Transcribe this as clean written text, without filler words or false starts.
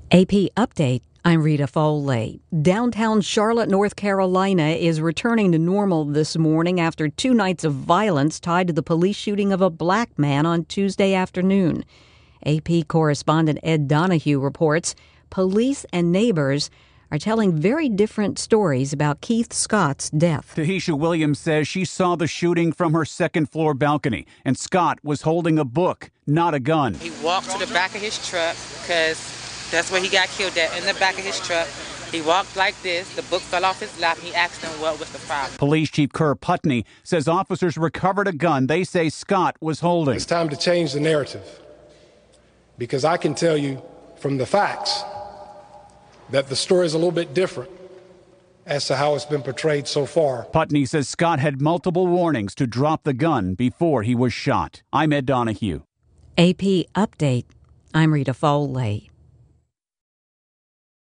AP Update. I'm Rita Foley. Downtown Charlotte, North Carolina is returning to normal this morning after 2 nights of violence tied to the police shooting of a black man on Tuesday afternoon. AP correspondent Ed Donahue reports police and neighbors are telling very different stories about Keith Scott's death. Tahisha Williams says she saw the shooting from her second-floor balcony, and Scott was holding a book, not a gun. He walked to the back of his truck because that's where he got killed at, in the back of his truck. He walked like this. The book fell off his lap. He asked him what was the problem. Police Chief Kerr Putney says officers recovered a gun they say Scott was holding. It's time to change the narrative, because I can tell you from the facts that the story is a little bit different as to how it's been portrayed so far. Putney says Scott had multiple warnings to drop the gun before he was shot. I'm Ed Donahue. AP Update. I'm Rita Foley.